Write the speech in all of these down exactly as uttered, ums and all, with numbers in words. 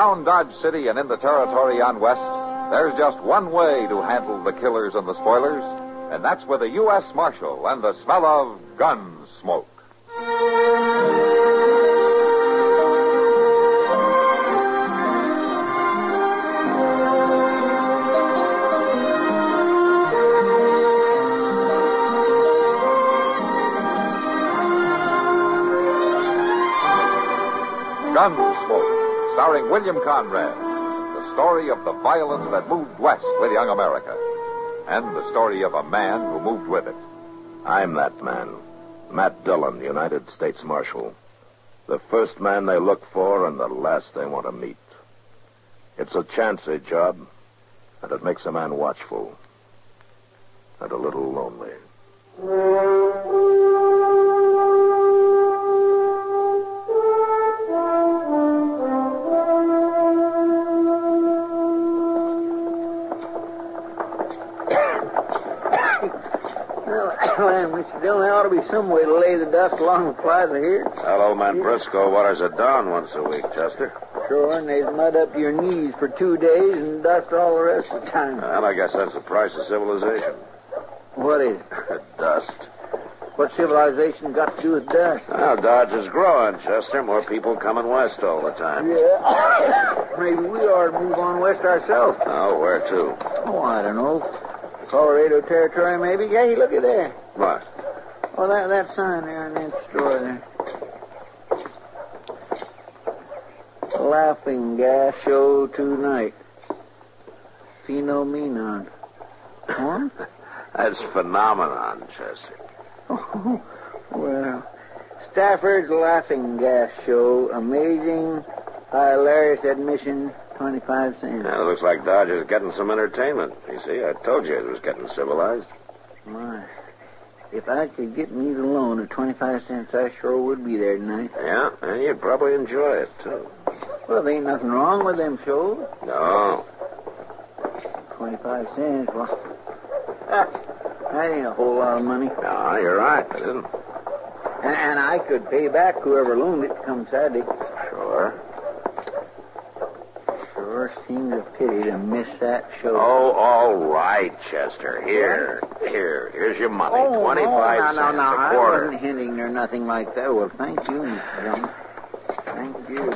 Around Dodge City and in the territory on west, there's just one way to handle the killers and the spoilers, and that's with a U S Marshal and the smell of gun smoke. Gunsmoke, starring William Conrad. The story of the violence that moved west with young America. And the story of a man who moved with it. I'm that man. Matt Dillon, United States Marshal. The first man they look for and the last they want to meet. It's a chancy job, and it makes a man watchful. And a little lonely. Well, Mister Dillon, there ought to be some way to lay the dust along the plaza here. Hello, man Briscoe waters it down once a week, Chester. Sure, and there's mud up to your knees for two days and dust all the rest of the time. Well, I guess that's the price of civilization. What is it? Dust. What civilization got to do with dust? Well, Dodge is growing, Chester. More people coming west all the time. Yeah. Maybe we ought to move on west ourselves. Oh, where to? Oh, I don't know. Colorado Territory, maybe. Hey, look at there. What? Oh, that that sign there in that store there. Laughing gas show tonight. Phenomenon. Huh? That's phenomenon, Chester. Oh, well, Stafford's Laughing Gas Show. Amazing, hilarious admission, twenty-five cents. Yeah, it looks like Dodge is getting some entertainment. You see, I told you it was getting civilized. My, if I could get me the loan of twenty-five cents, I sure would be there tonight. Yeah, and you'd probably enjoy it, too. Well, there ain't nothing wrong with them shows. No. twenty-five cents, well, ah, that ain't a whole lot of money. No, you're right. It isn't. And, and I could pay back whoever loaned it come Saturday. Sure. Sure seems a pity to miss that show. Oh, all right, Chester. Here. Here. Here's your money. Oh, twenty-five no, cents no, no, no. a quarter. I wasn't hinting or nothing like that. Well, thank you, Mister Dillon. Thank you.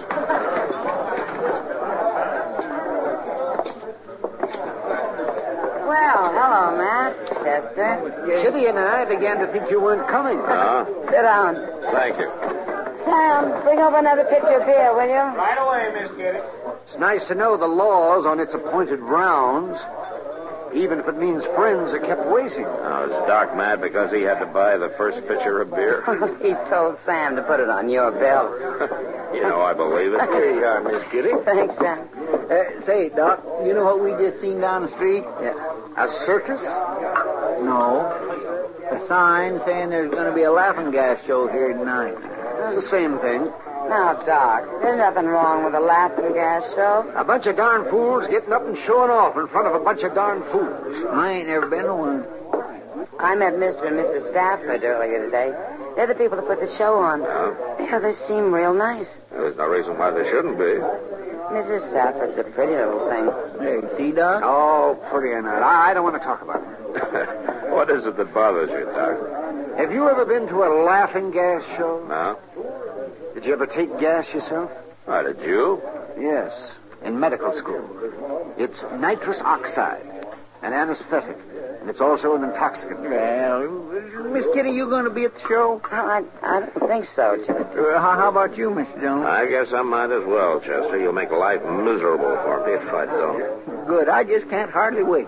Well, hello, Matt. Chester. Kitty and I began to think you weren't coming. Huh? Sit down. Thank you. Sam, bring over another pitcher of beer, will you? Right away, Miss Kitty. It's nice to know the laws on its appointed rounds, even if it means friends are kept waiting. Now, is Doc mad because he had to buy the first pitcher of beer? He's told Sam to put it on your bill. You know, I believe it. Here you are, Miss Kitty. Thanks, Sam. Uh, say, Doc, you know what we just seen down the street? Yeah. A circus? No. A sign saying there's going to be a laughing gas show here tonight. It's the same thing. Now, Doc, there's nothing wrong with a laughing gas show. A bunch of darn fools getting up and showing off in front of a bunch of darn fools. I ain't never been to one. I met Mister and Missus Stafford earlier today. They're the people that put the show on. Yeah? Yeah, they seem real nice. Well, there's no reason why they shouldn't be. Missus Stafford's a pretty little thing. Hey, see, Doc? Oh, pretty or not. I, I don't want to talk about it. What is it that bothers you, Doc? Have you ever been to a laughing gas show? No? Did you ever take gas yourself? Why, did you? Yes, in medical school. It's nitrous oxide, an anesthetic, and it's also an intoxicant. Well, Miss Kitty, you going to be at the show? I, I don't think so, Chester. Uh, how, how about you, Mister Jones? I guess I might as well, Chester. You'll make life miserable for me if I don't. Good. I just can't hardly wait.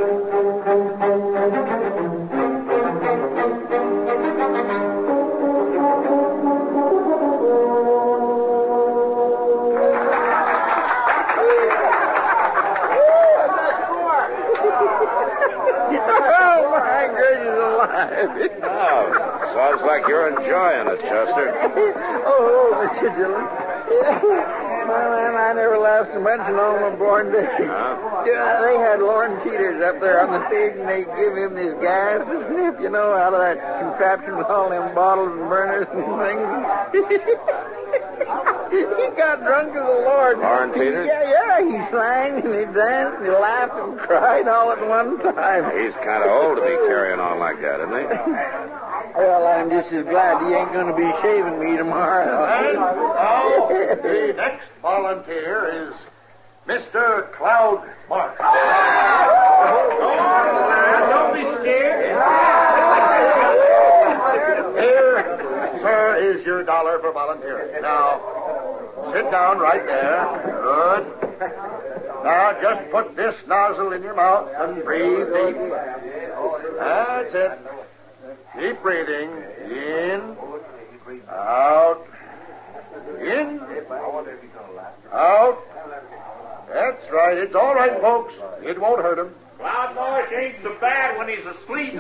Oh, sounds like you're enjoying it, Chester. Oh, Mister Dillon. My man, I never laughed so much on my born day. Huh? Yeah, they had Lorne Teeters up there on the stage, and they give him this gas to sniff, you know, out of that contraption with all them bottles and burners and things. He got drunk as a lord. Lauren Peters? Yeah, yeah. He sang and he danced and he laughed and cried all at one time. He's kind of old to be carrying on like that, isn't he? Well, I'm just as glad he ain't going to be shaving me tomorrow. And now, the next volunteer is Mister Cloud Marsh. Don't be scared. Here, sir, is your dollar for volunteering. Now, sit down right there. Good. Now, just put this nozzle in your mouth and breathe deep. That's it. Keep breathing. In. Out. In. Out. That's right. It's all right, folks. It won't hurt him. Cloud Marsh ain't so bad when he's asleep.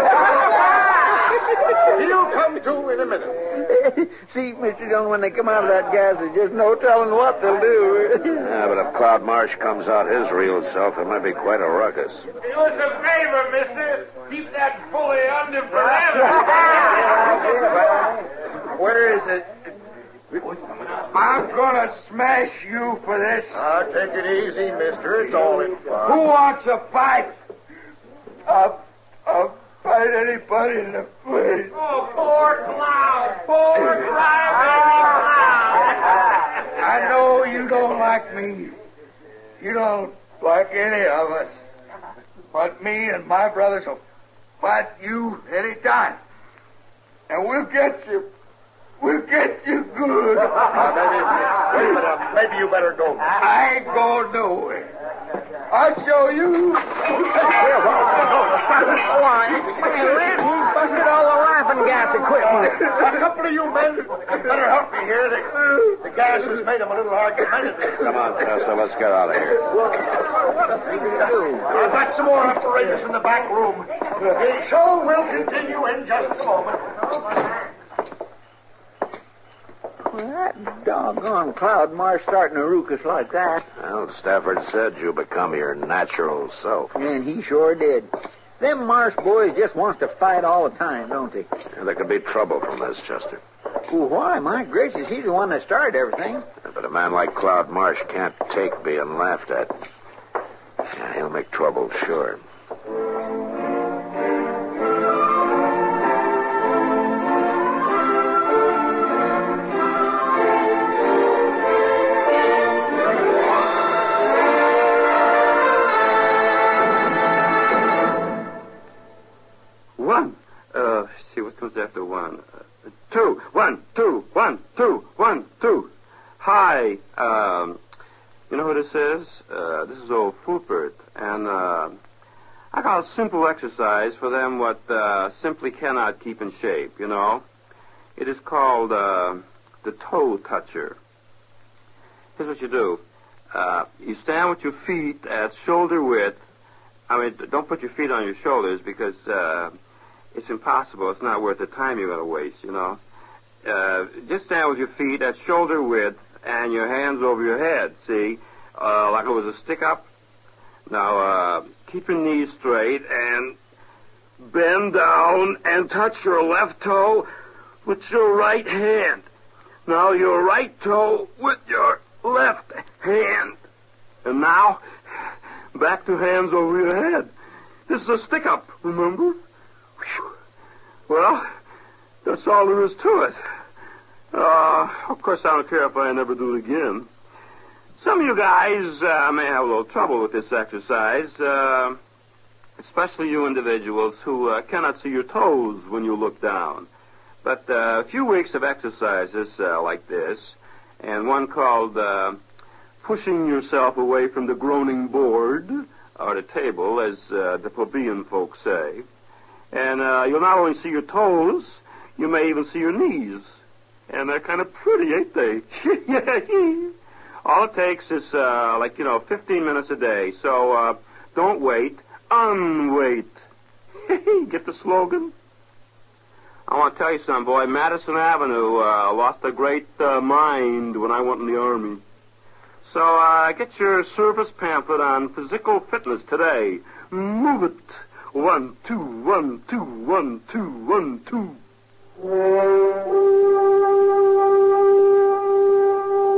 He'll come to in a minute. See, Mister Jones, when they come out of that gas, there's just no telling what they'll do. Yeah, but if Cloud Marsh comes out his real self, it might be quite a ruckus. Do us a favor, mister. Keep that bully under forever. Where is it? I'm gonna smash you for this. Ah, take it easy, mister. It's all in fun. Who wants a fight? I'll, I'll fight anybody in the place. Oh, poor Cloud. Poor crying Cloud. I know you don't like me. You don't like any of us. But me and my brothers will fight you any time. And we'll get you. We'll get you good. Uh, maybe, wait a minute. Maybe you better go. I ain't going nowhere. I'll show you. He busted all the laughing gas equipment. A couple of you men better help me here. The, the gas has made him a little argumentative. Come on, Chester, let's get out of here. I've got some more apparatus in the back room. The show will continue in just a moment. Well, that doggone Cloud Marsh starting to ruckus like that. Well, Stafford said you become your natural self. And he sure did. Them Marsh boys just wants to fight all the time, don't they? And there could be trouble from this, Chester. Well, why? My gracious, he's the one that started everything. But a man like Cloud Marsh can't take being laughed at. Yeah, he'll make trouble, sure. One. Uh, see what comes after one. Uh, two. One, two, one, two, one, two. Hi. Um, you know who this is? Uh, this is old Fulbert. And, uh, I got a simple exercise for them what, uh, simply cannot keep in shape, you know. It is called, uh, the toe toucher. Here's what you do. Uh, you stand with your feet at shoulder width. I mean, don't put your feet on your shoulders because, uh, it's impossible. It's not worth the time you're going to waste, you know. Uh, just stand with your feet at shoulder width and your hands over your head, see? Uh, like it was a stick-up. Now, uh, keep your knees straight and bend down and touch your left toe with your right hand. Now, your right toe with your left hand. And now, back to hands over your head. This is a stick-up, remember? Whew. Well, that's all there is to it. Uh, of course, I don't care if I never do it again. Some of you guys uh, may have a little trouble with this exercise, uh, especially you individuals who uh, cannot see your toes when you look down. But uh, a few weeks of exercises uh, like this, and one called uh, pushing yourself away from the groaning board, or the table, as uh, the plebeian folks say. And uh, you'll not only see your toes, you may even see your knees. And they're kind of pretty, ain't they? All it takes is, uh, like, you know, fifteen minutes a day. So uh, don't wait, unwait. Get the slogan? I want to tell you something, boy. Madison Avenue uh, lost a great uh, mind when I went in the Army. So uh, get your service pamphlet on physical fitness today. Move it. One, two, one, two, one, two, one, two.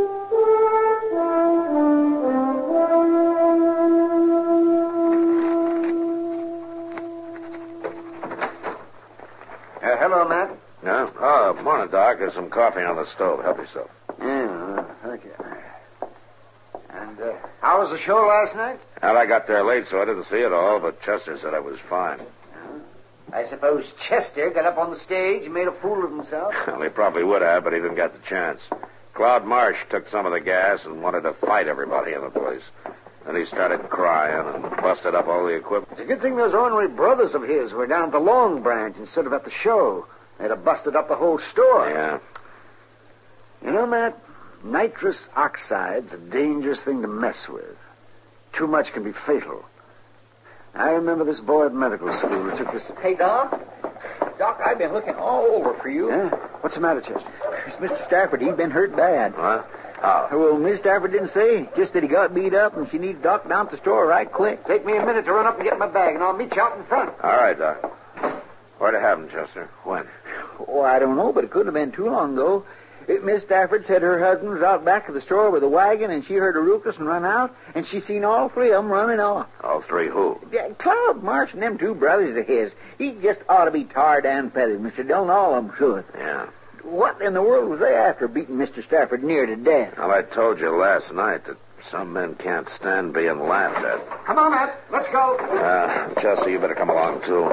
Morning, Doc. There's some coffee on the stove. Help yourself. Yeah, thank you. And uh, how was the show last night? Well, I got there late, so I didn't see it all, but Chester said I was fine. I suppose Chester got up on the stage and made a fool of himself. Well, he probably would have, but he didn't get the chance. Cloud Marsh took some of the gas and wanted to fight everybody in the place. Then he started crying and busted up all the equipment. It's a good thing those ornery brothers of his were down at the Long Branch instead of at the show. They'd have busted up the whole store. Yeah. You know, Matt, nitrous oxide's a dangerous thing to mess with. Too much can be fatal. I remember this boy at medical school who took this... Hey, Doc. Doc, I've been looking all over for you. Yeah? What's the matter, Chester? It's Mister Stafford. He's been hurt bad. What? How? Well, Miss Stafford didn't say. Just that he got beat up and she needed Doc down at the store right quick. Take me a minute to run up and get my bag, and I'll meet you out in front. All right, Doc. Where'd it happen, Chester? When? Oh, I don't know, but it couldn't have been too long ago. It, Miss Stafford said her husband was out back of the store with a wagon, and she heard a ruckus and run out, and she seen all three of them running off. All three who? Yeah, Cloud Marsh and them two brothers of his. He just ought to be tarred and feathered, Mister Dillon. All of them should. Yeah. What in the world was they after beating Mister Stafford near to death? Well, I told you last night that some men can't stand being laughed at. Come on, Matt. Let's go. Uh, Chester, you better come along, too.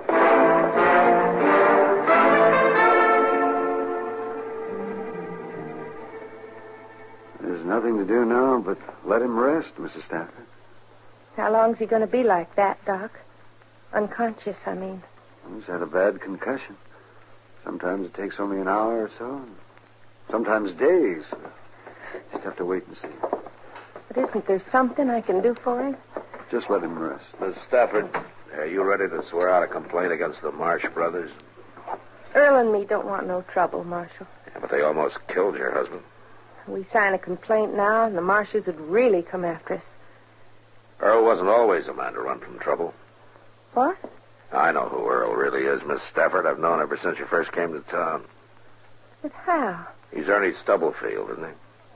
There's nothing to do now but let him rest, Missus Stafford. How long's he going to be like that, Doc? Unconscious, I mean. He's had a bad concussion. Sometimes it takes only an hour or so. Sometimes days. Just have to wait and see. But isn't there something I can do for him? Just let him rest. Miss Stafford, are you ready to swear out a complaint against the Marsh brothers? Earl and me don't want no trouble, Marshal. Yeah, but they almost killed your husband. We sign a complaint now, and the Marshes would really come after us. Earl wasn't always a man to run from trouble. What? I know who Earl really is, Miss Stafford. I've known ever since you first came to town. But how? He's Ernie Stubblefield, isn't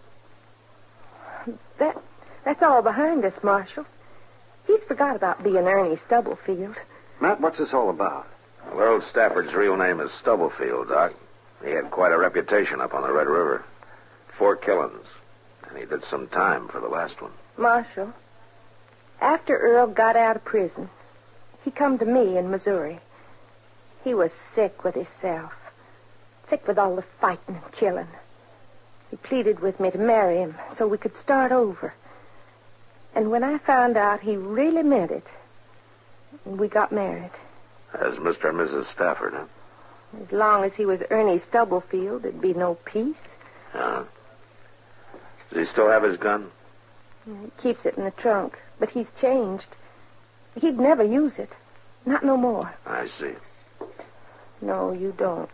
he? That, that's all behind us, Marshal. He's forgot about being Ernie Stubblefield. Matt, what's this all about? Well, Earl Stafford's real name is Stubblefield, Doc. He had quite a reputation up on the Red River. Four killings. And he did some time for the last one. Marshal, after Earl got out of prison, he come to me in Missouri. He was sick with himself. Sick with all the fighting and killing. He pleaded with me to marry him so we could start over. And when I found out he really meant it, we got married. As Mister and Missus Stafford, huh? As long as he was Ernie Stubblefield, there'd be no peace. Yeah. Does he still have his gun? He keeps it in the trunk, but he's changed. He'd never use it. Not no more. I see. No, you don't.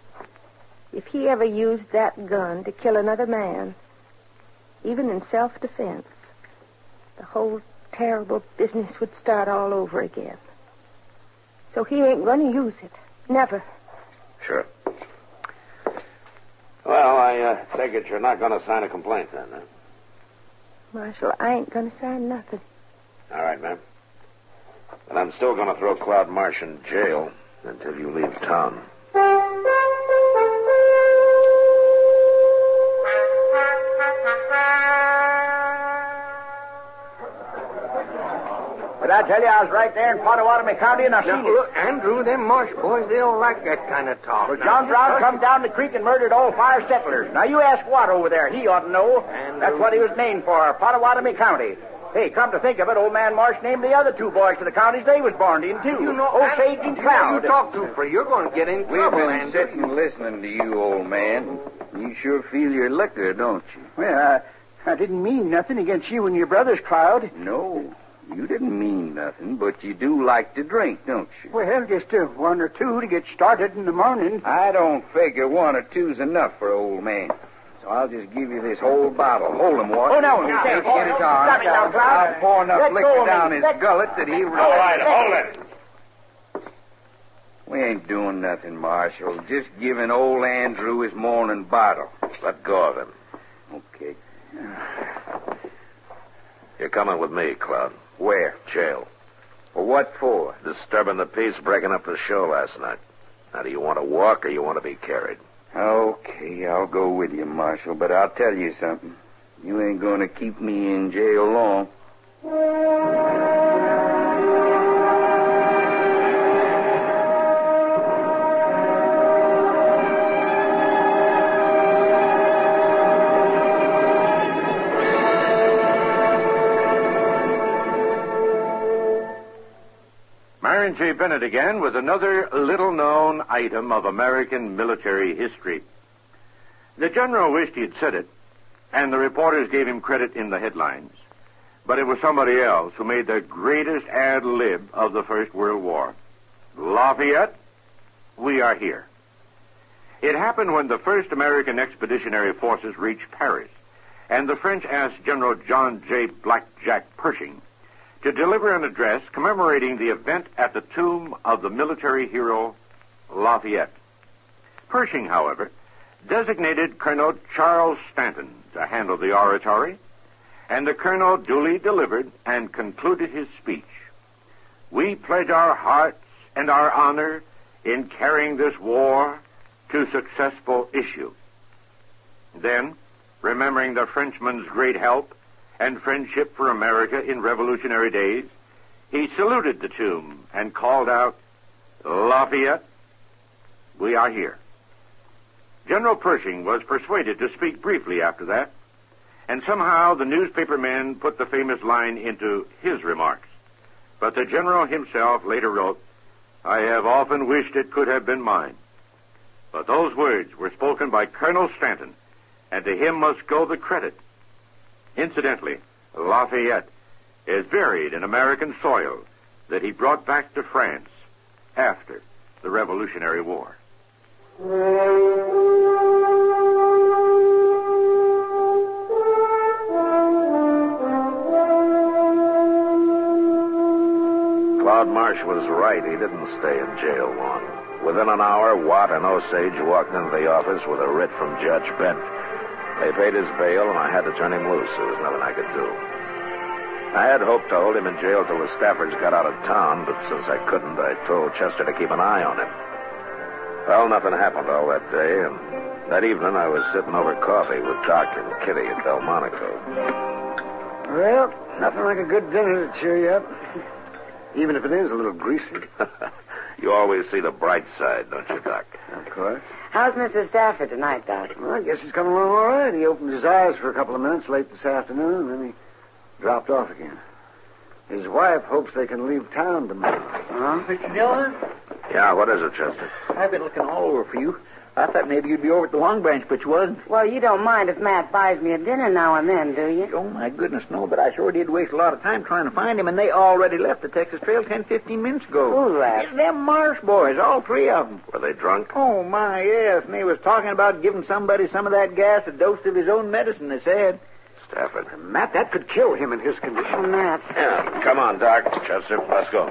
If he ever used that gun to kill another man, even in self-defense, the whole terrible business would start all over again. So he ain't going to use it. Never. Sure. Well, I uh, take it you're not going to sign a complaint then, huh? Marshal, I ain't going to sign nothing. All right, ma'am. But I'm still going to throw Cloud Marsh in jail until you leave town. But I tell you, I was right there in Pottawatomie County, and I Now, seen it. look, Andrew, them Marsh boys, they don't like that kind of talk. Well, John Brown come down the creek and murdered all five settlers. Now, you ask Watt over there. He ought to know. Andrew. That's what he was named for, Pottawatomie County. Hey, come to think of it, old man Marsh named the other two boys to the counties they was born in, too. You know, Osage and Cloud. You talk too free. You're going to get in We've trouble, been Andrew. sitting and listening to you, old man. You sure feel your liquor, don't you? Well, I, I didn't mean nothing against you and your brothers, Cloud. No, you didn't mean nothing, but you do like to drink, don't you? Well, just uh, one or two to get started in the morning. I don't figure one or two's enough for old man. So I'll just give you this whole bottle. Hold him, Watt. Oh, no, no. Can't Oh, get his no, arm. stop it now, Cloud. I'll pour enough Let go liquor of down me. his Let- gullet that he... All right, hold it. We ain't doing nothing, Marshal. Just giving old Andrew his morning bottle. Let go of him. Okay. You're coming with me, Cloud. Where? Jail. Well, what for? Disturbing the peace, breaking up the show last night. Now, do you want to walk or you want to be carried? Okay, I'll go with you, Marshal, but I'll tell you something. You ain't gonna keep me in jail long. Myron J. Bennett again with another little-known item of American military history. The general wished he had said it, and the reporters gave him credit in the headlines. But it was somebody else who made the greatest ad lib of the First World War. Lafayette, we are here. It happened when the first American expeditionary forces reached Paris, and the French asked General John J. Blackjack Pershing to deliver an address commemorating the event at the tomb of the military hero Lafayette. Pershing, however, designated Colonel Charles Stanton to handle the oratory, and the colonel duly delivered and concluded his speech. We pledge our hearts and our honor in carrying this war to successful issue. Then, remembering the Frenchman's great help and friendship for America in Revolutionary days, he saluted the tomb and called out, Lafayette, we are here. General Pershing was persuaded to speak briefly after that, and somehow the newspaper men put the famous line into his remarks. But the general himself later wrote, I have often wished it could have been mine. But those words were spoken by Colonel Stanton, and to him must go the credit. Incidentally, Lafayette is buried in American soil that he brought back to France after the Revolutionary War. Claude Marsh was right. He didn't stay in jail long. Within an hour, Watt and Osage walked into the office with a writ from Judge Bent. They paid his bail, and I had to turn him loose. There was nothing I could do. I had hoped to hold him in jail till the Staffords got out of town, but since I couldn't, I told Chester to keep an eye on him. Well, nothing happened all that day, and that evening I was sitting over coffee with Doc and Kitty at Delmonico. Well, nothing like a good dinner to cheer you up, even if it is a little greasy. You always see the bright side, don't you, Doc? Of course. How's Mister Stafford tonight, Doc? Well, I guess he's coming along all right. He opened his eyes for a couple of minutes late this afternoon, and then he dropped off again. His wife hopes they can leave town tomorrow. Huh? Mister Dillon? Yeah, what is it, Chester? I've been looking all over for you. I thought maybe you'd be over at the Long Branch, but you wasn't. Well, you don't mind if Matt buys me a dinner now and then, do you? Oh, my goodness, no, but I sure did waste a lot of time trying to find him, and they already left the Texas Trail ten, fifteen minutes ago. Who left? It's them Marsh boys, all three of them. Were they drunk? Oh, my, yes, and they was talking about giving somebody some of that gas, a dose of his own medicine, they said. Stafford. Matt, that could kill him in his condition. Oh, Matt. Yeah, come on, Doc. Chester, let's go.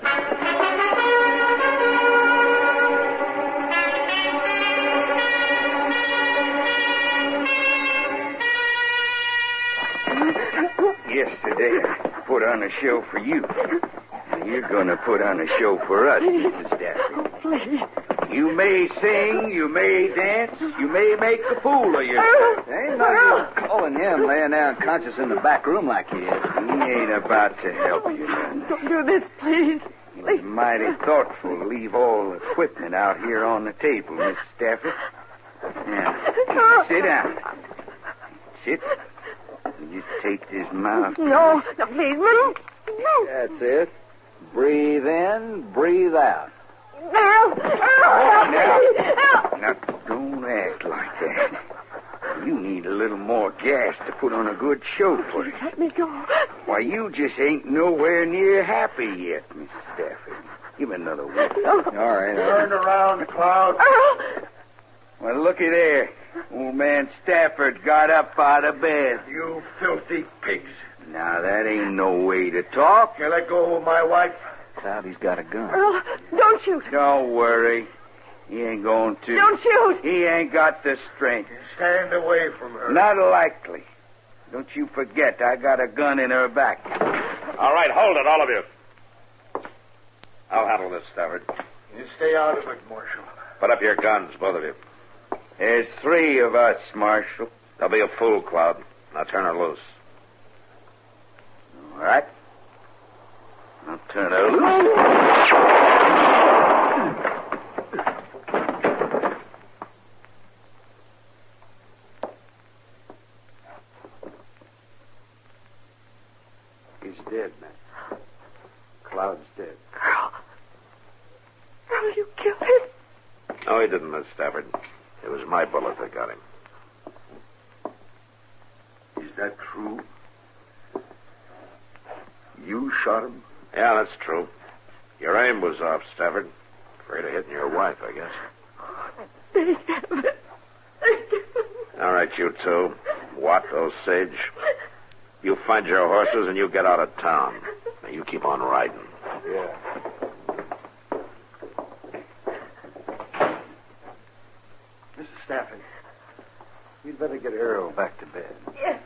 Yesterday, I put on a show for you. You're going to put on a show for us, Missus Stafford. Oh, please. You may sing, you may dance, you may make a fool of yourself. Ain't no use calling him laying down conscious in the back room like he is. He ain't about to help you none. Don't do this, please. He was mighty thoughtful to leave all the equipment out here on the table, Miss Stafford. Now, sit down. Sit. You take this mouth. No, no, please, no. No. That's it. Breathe in, breathe out. No. Now, now, don't act like that. You need a little more gas to put on a good show for you. Let me go. Why, you just ain't nowhere near happy yet, Miss Stafford. Give me another whip. No. All right. Turn around, Cloud. Earl. Well, looky there. Old man Stafford got up out of bed. You filthy pigs. Now, that ain't no way to talk. You let go of my wife. Cloudy's got a gun. Earl, don't shoot. Don't worry. He ain't going to. Don't shoot. He ain't got the strength. Stand away from her. Not likely. Don't you forget, I got a gun in her back. All right, hold it, all of you. I'll handle this, Stafford. You stay out of it, Marshal. Put up your guns, both of you. There's three of us, Marshal. There'll be a fool, Cloud. Now turn her loose. All right. I'll turn her loose. He's dead, man. Cloud's dead. Earl. Earl, you killed him. No, he didn't, Miss Stafford. It was my bullet that got him. Is that true? You shot him? Yeah, that's true. Your aim was off, Stafford. Afraid of hitting your wife, I guess. Thank heaven. Thank heaven. All right, you two. Watt, Osage. You find your horses and you get out of town. Now, you keep on riding. Yeah. Mister Stafford, you'd better get Earl back to bed. Yes.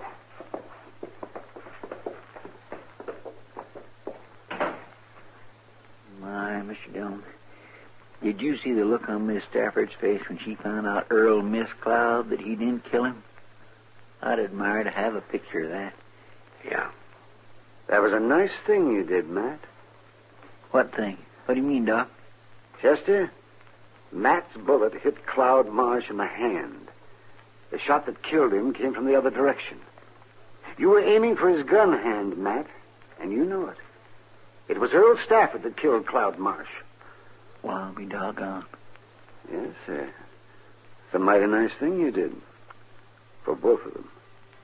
My, Mister Dillon, did you see the look on Miss Stafford's face when she found out Earl missed Cloud, that he didn't kill him? I'd admire to have a picture of that. Yeah. That was a nice thing you did, Matt. What thing? What do you mean, Doc? Chester, Matt's bullet hit Cloud Marsh in the hand. The shot that killed him came from the other direction. You were aiming for his gun hand, Matt, and you knew it. It was Earl Stafford that killed Cloud Marsh. Well, I'll be doggone. Yes, sir. It's a mighty nice thing you did. For both of them.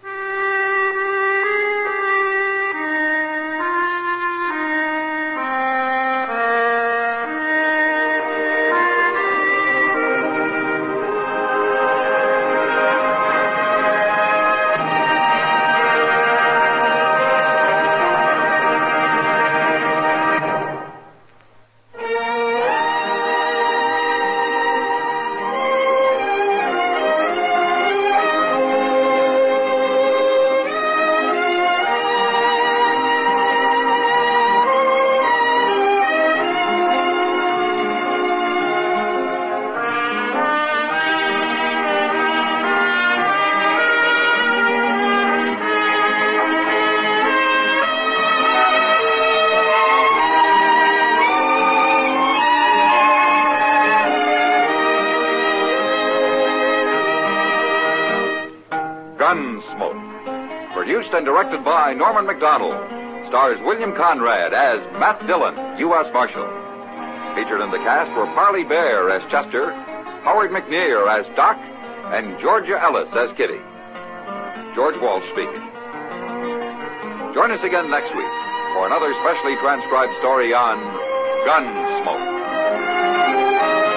Gunsmoke. Produced and directed by Norman McDonald. Stars William Conrad as Matt Dillon, U S Marshal. Featured in the cast were Parley Bear as Chester, Howard McNear as Doc, and Georgia Ellis as Kitty. George Walsh speaking. Join us again next week for another specially transcribed story on Gunsmoke.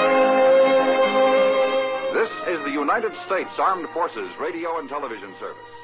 This is the United States Armed Forces Radio and Television Service.